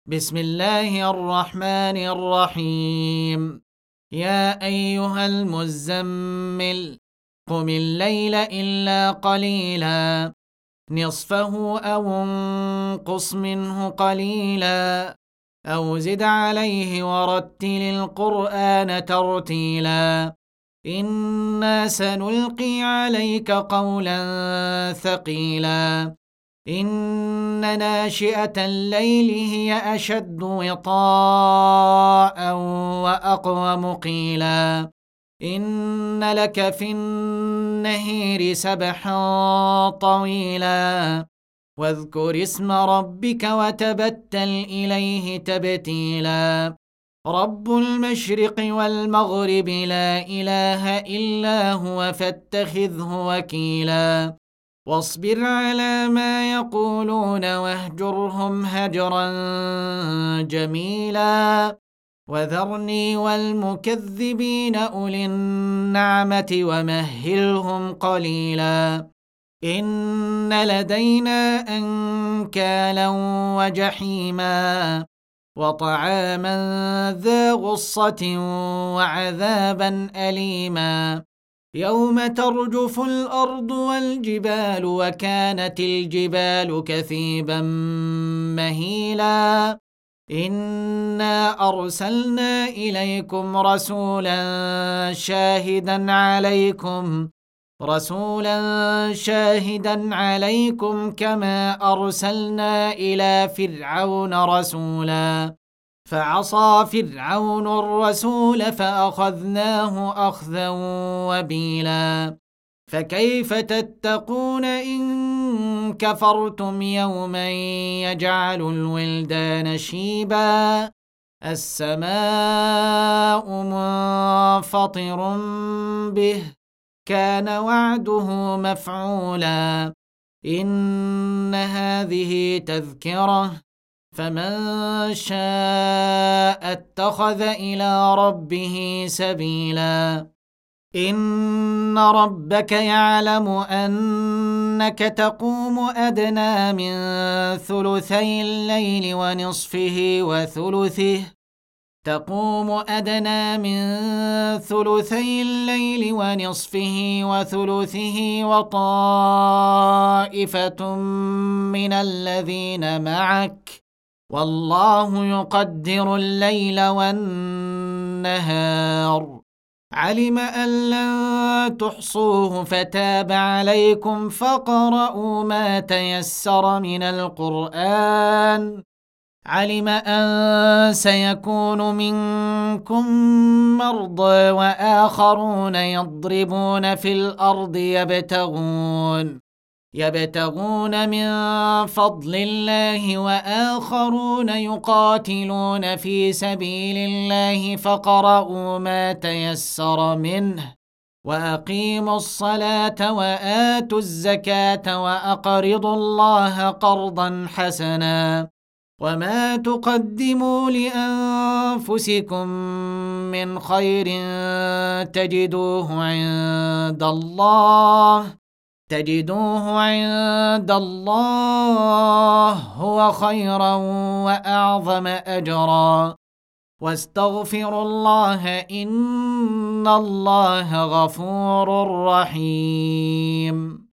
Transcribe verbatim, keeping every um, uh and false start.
بسم الله الرحمن الرحيم. يا أيها المزمل قم الليل إلا قليلا نصفه أو انقص منه قليلا أو زد عليه ورتل القرآن ترتيلا إنا سنلقي عليك قولا ثقيلا إن ناشئة الليل هي أشد وطاء وأقوم قيلا إن لك في النهير سبحا طويلا واذكر اسم ربك وتبتل إليه تبتيلا رب المشرق والمغرب لا إله إلا هو فاتخذه وكيلا واصبر على ما يقولون واهجرهم هجرا جميلا وذرني والمكذبين أولي النعمة ومهلهم قليلا إن لدينا أنكالا وجحيما وطعاما ذا غصة وعذابا أليما يوم ترجف الأرض والجبال وكانت الجبال كثيبا مهيلا إنا أرسلنا إليكم رسولا شاهدا عليكم رسولا شاهدا عليكم كما أرسلنا إلى فرعون رسولا فعصى فرعون الرسول فأخذناه أخذا وبيلا فكيف تتقون إن كفرتم يوما يجعل الولدان شيبا السماء منفطر به كان وعده مفعولا إن هذه تذكرة فمن شاء اتخذ إلى ربه سبيلا إن ربك يعلم أنك تقوم أدنى من ثلثي الليل ونصفه وثلثه تقوم أدنى من ثلثي الليل ونصفه وثلثه وطائفة من الذين معك والله يقدر الليل والنهار علم أن لن تحصوه فتاب عليكم فاقرؤوا ما تيسر من القرآن علم أن سيكون منكم مرضى وآخرون يضربون في الأرض يبتغون يبتغون من فضل الله وآخرون يقاتلون في سبيل الله فاقرؤوا ما تيسر منه وأقيموا الصلاة وآتوا الزكاة وأقرضوا الله قرضا حسنا وما تقدموا لأنفسكم من خير تجدوه عند الله تجدوه عند الله هو خيرا وأعظم أجرا واستغفروا الله إن الله غفور رحيم.